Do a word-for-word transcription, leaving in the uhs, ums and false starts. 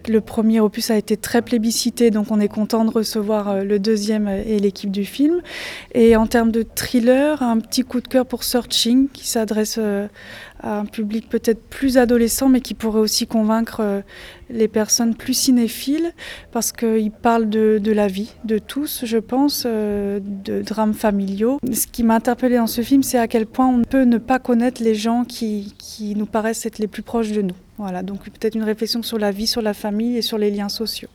Le premier opus a été très plébiscité, donc on est content de recevoir le deuxième et l'équipe du film. Et en termes de thriller, un petit coup de cœur pour Searching, qui s'adresse à un public peut-être plus adolescent, mais qui pourrait aussi convaincre les personnes plus cinéphiles, parce qu'il parle de, de la vie, de tous, je pense, de drames familiaux. Ce qui m'a interpellée dans ce film, c'est à quel point on peut ne pas connaître les gens qui, qui nous paraissent être les plus proches de nous. Voilà, donc peut-être une réflexion sur la vie, sur la famille et sur les liens sociaux.